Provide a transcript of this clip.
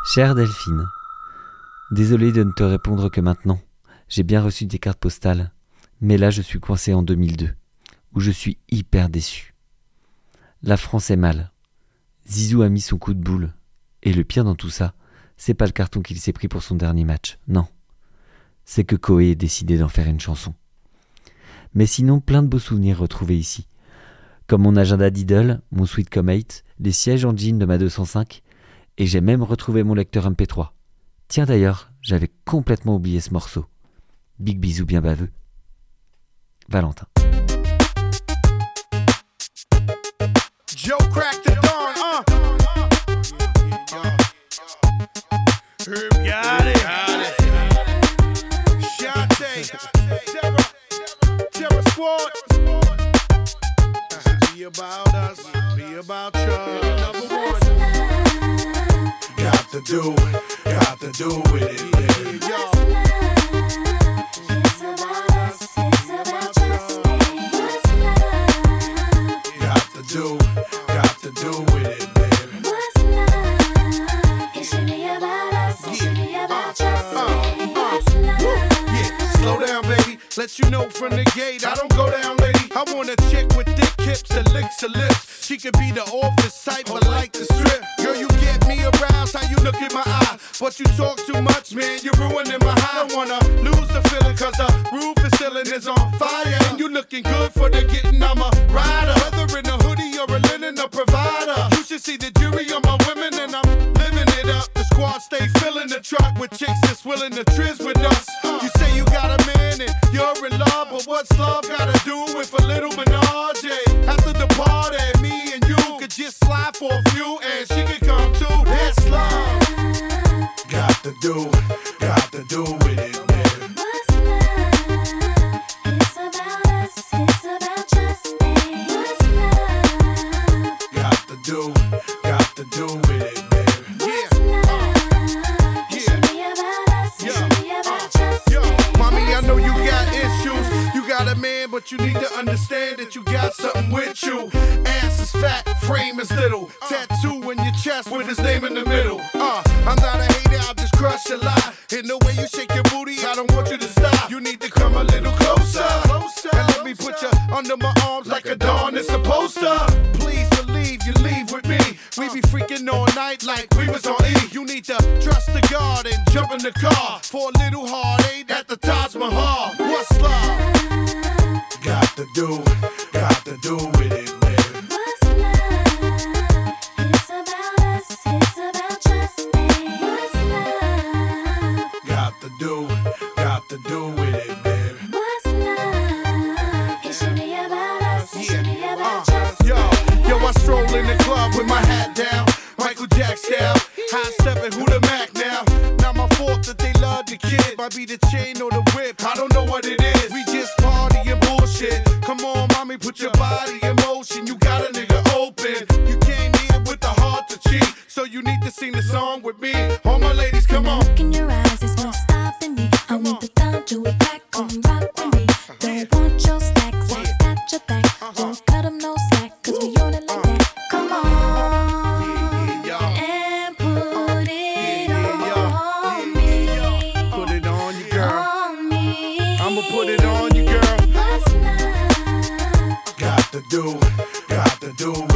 Chère Delphine, désolé de ne te répondre que maintenant. J'ai bien reçu des cartes postales, mais là je suis coincé en 2002, où je suis hyper déçu. La France est mal. Zizou a mis son coup de boule. Et le pire dans tout ça, c'est pas le carton qu'il s'est pris pour son dernier match, non. C'est que Koé a décidé d'en faire une chanson. Mais sinon, plein de beaux souvenirs retrouvés ici. Comme mon agenda d'idole, mon Sweet Come 8, les sièges en jean de ma 205, et j'ai même retrouvé mon lecteur MP3. Tiens d'ailleurs, j'avais complètement oublié ce morceau. Big bisous bien baveux. Valentin. Joe cracked the dawn, Herb got it. Shante, Terror Squad. Be about us, be about you. Number one. Got to do with it. Yo. It's about us, it's about just me. What's love? Got to do with it, baby. What's love? It should be about us, it should be about just me. What's love? Yeah, slow down, baby. Let you know from the gate, I don't go down, lady. I want a chick with thick hips and licks her lips. She could be the office type, but like the strip. Girl, you get me aroused, how you look in my eye. But you talk too much, man, you're ruining my high. I don't wanna lose the feeling, cause the roof is ceiling is on fire. And you looking good for the getting, I'm a rider. Whether in a hoodie or a linen, a provider. You should see the jury on my women, and I'm living it up. The squad stay filling the truck with chicks that's willing to trizz with us. You say you got a man and you're in love, but what's love gotta do with a little menage? After the party, me and you could just slide for a few, and she could come too. That's love. Got to do with it, baby. What's love? It's about us, it's about just me. What's love? Got to do with it, baby. What's love? It should be about us, it should be about just Yo, me. mommy, I know you got issues. You got a man, but you need to understand that you got something with you. Ass is fat, frame is little. Tattoo in your chest with his name in the middle. I'm not a hater, I'll just crush your lie. In the way you shake your booty, I don't want you to stop. You need to come a little closer. And let me put you under my arms like a dawn is supposed to. Please believe you leave with me. We be freaking all night like we was on E. You need to trust the God and jump in the car for a little heartache at the Taj Mahal. What's love? Got to do with it, baby. What's love? It's about us, it's about just me. What's love? Got to do with it, baby. What's love? It should be about us, it should be about just me. Yo, I stroll in the club with my hat down, Michael Jack style, high stepping, who the Mac now? Not my fault that they love the kid, might be the chain or the whip, I don't know what it is. We just party and bullshit. Come on, mommy, put your body in motion. You got a nigga open. You came here with the heart to cheat, so you need to sing the song with me. All my ladies, come on. Look in your eyes, there's no stopping me. I want the time to attack, come rock with me. Don't want your stacks, I got your back. Don't cut 'em no slack, cause we on it like that. Come on, and put it on me. Put it on you, girl. On me. I'ma put it on you, girl. What's love? Got to do